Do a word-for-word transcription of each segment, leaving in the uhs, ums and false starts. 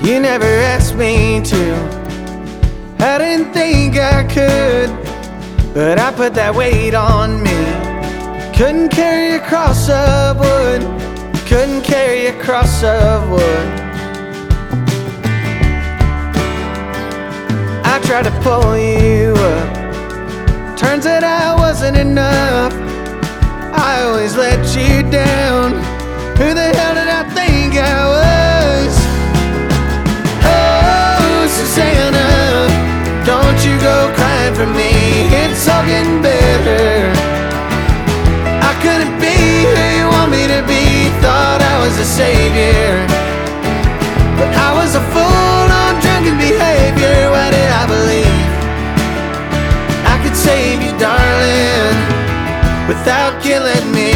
You never asked me to. I didn't think I could, but I put that weight on me. Couldn't carry a cross of wood, couldn't carry a cross of wood. I tried to pull you up, turns out I wasn't enough. I always let you down. Who the hell did I think I was? Oh, Susanna, don't you go crying for me. It's all getting better. I couldn't be who you want me to be. Thought I was a savior, but I was a fool on drunken behavior. Why did I believe I could save you, darling, without killing me?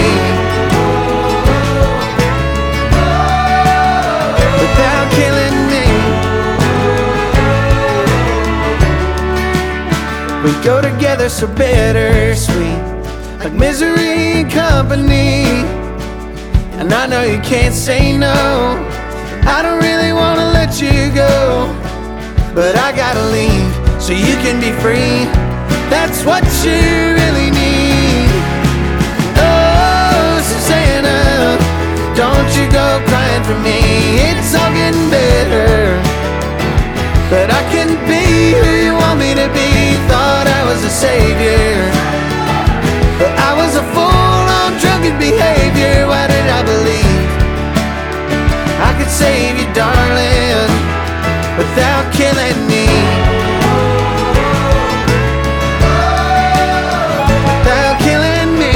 Without killing me. We go together so bittersweet, like misery and company. And I know you can't say no. I don't really wanna let you go, but I gotta leave so you can be free. That's what you really need. Oh, Susanna, don't you go crying for me. It's all getting better, but I couldn't be who you want me to be. Thought I was a savior, but I was a fool on drunken behavior. Why did I believe I could save you, darling, without killing me? Without killing me.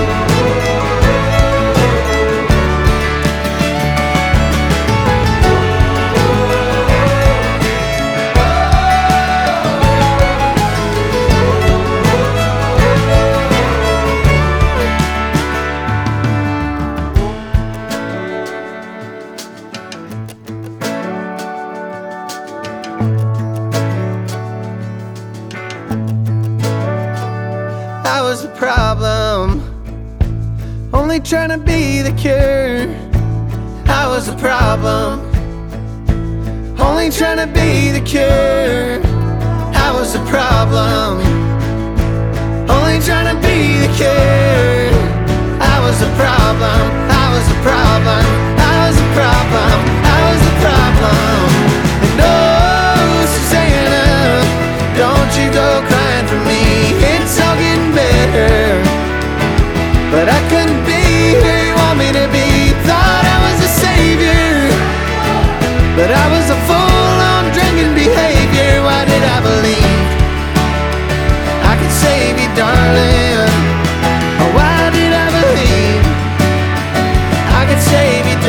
I was the problem, only trying to be the cure. I was the problem, only trying to be the cure. I was the problem, only trying to be the cure. I was the problem, I was the problem, I was the problem, I was the problem. And oh, Susanna, don't you go crying for me. It's all getting better, but I couldn't be who you want me to be. Thought I was a savior, but I was a fool on drinking behavior. Why did I believe I could save you, darling? Oh, why did I believe I could save you,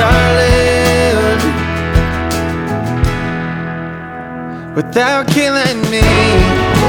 darling, without killing me?